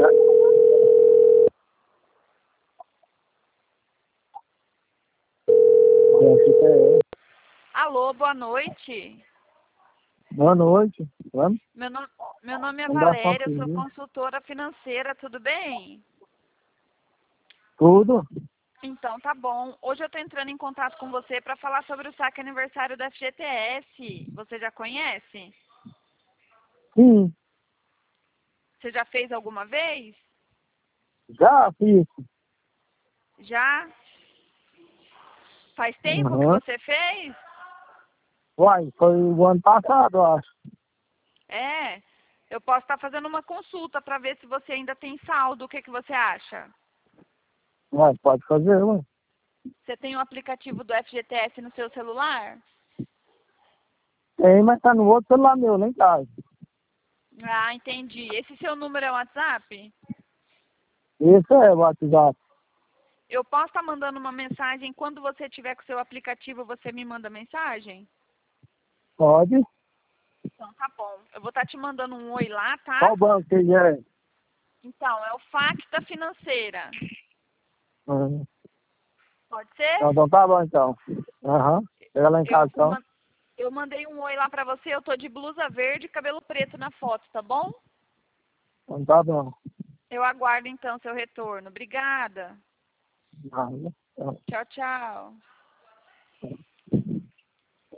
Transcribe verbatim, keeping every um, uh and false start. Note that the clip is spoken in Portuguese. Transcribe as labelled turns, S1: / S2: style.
S1: Alô, boa noite.
S2: Boa noite. Vamos?
S1: Meu, no... Meu nome é
S2: Vamos dar
S1: Valéria, eu
S2: só um
S1: sou
S2: pouquinho.
S1: consultora financeira, tudo bem?
S2: Tudo?
S1: Então, tá bom. Hoje eu tô entrando em contato com você para falar sobre o saque aniversário da F G T S. Você já conhece?
S2: Sim,
S1: Você já fez alguma vez?
S2: já fiz.
S1: Já? Faz tempo que
S2: Uhum.
S1: você fez?
S2: Uai, foi o ano passado, eu acho.
S1: É. Eu posso estar fazendo uma consulta para ver se você ainda tem saldo. O que, que você acha?
S2: Uai, pode fazer, ué.
S1: Você tem o aplicativo do F G T S no seu celular?
S2: Tem, mas tá no outro celular meu, nem tá.
S1: Ah, entendi. Esse seu número é o WhatsApp?
S2: Esse é o WhatsApp.
S1: Eu posso estar mandando uma mensagem. Quando você tiver com o seu aplicativo, você me manda mensagem?
S2: Pode.
S1: Então tá bom. Eu vou estar te mandando um oi lá, tá?
S2: Qual banco que é?
S1: Então, é o Facta Financeira.
S2: Uhum.
S1: Pode ser?
S2: Então, então tá bom, então. Aham. Chega lá em
S1: Eu,
S2: casa, então.
S1: man- eu mandei um oi lá pra você. Eu tô de blusa verde e cabelo preto na foto, tá bom?
S2: Então tá bom.
S1: Eu aguardo então seu retorno. Obrigada.
S2: Nada.
S1: Tchau, tchau.